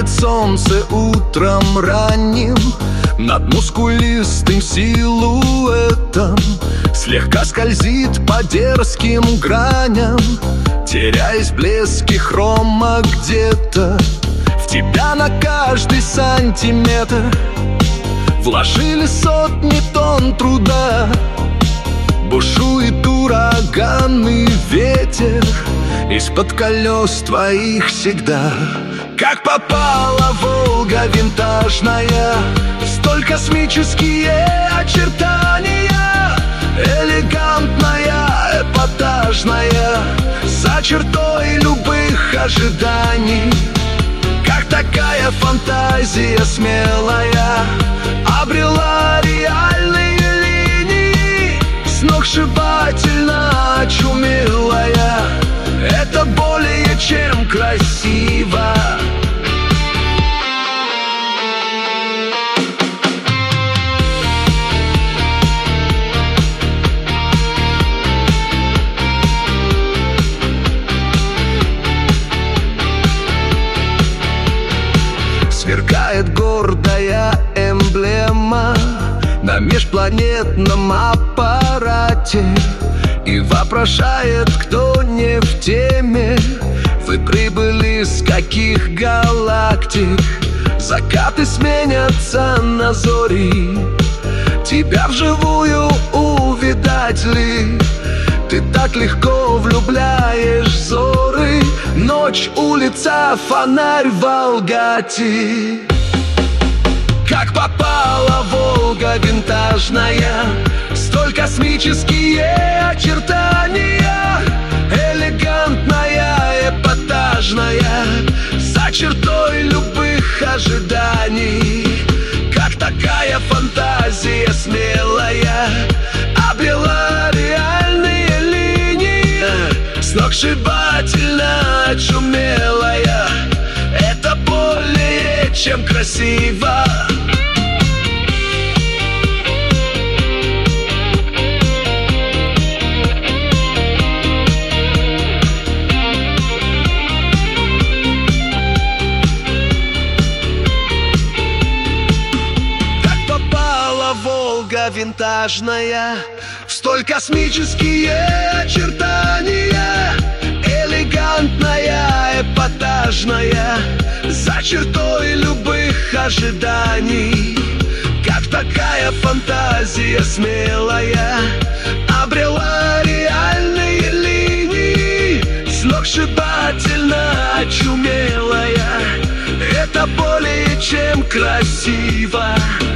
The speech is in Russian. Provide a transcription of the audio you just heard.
Светит солнце утром ранним над мускулистым силуэтом, слегка скользит по дерзким граням, теряясь в блеске хрома где-то. В тебя на каждый сантиметр вложили сотни тонн труда. Бушует ураганный ветер из-под колес твоих всегда. Как попала Волга винтажная в столь космические очертания, элегантная, эпатажная, за чертой любых ожиданий. Как такая фантазия смелая обрела реальные линии, сногсшибательно очумелая, это более чем красиво. Сверкает гордая эмблема на межпланетном аппарате и вопрошает, кто не в теме: вы прибыли с каких галактик? Закаты сменятся на зори, тебя вживую увидать ли? Ты так легко влюбляешь взоры, ночь, улица, фонарь, Волгати. Как попала Волга винтажная в столь космические очертания, элегантная, эпатажная, за чертой любых ожиданий. Как такая фантазия смелая обрела реальные линии, сногсшибательно очумелая, это более чем красиво. Волга винтажная в столь космические очертания, элегантная, эпатажная, за чертой любых ожиданий. Как такая фантазия смелая обрела реальные линии, сногсшибательно очумелая, это более чем красиво.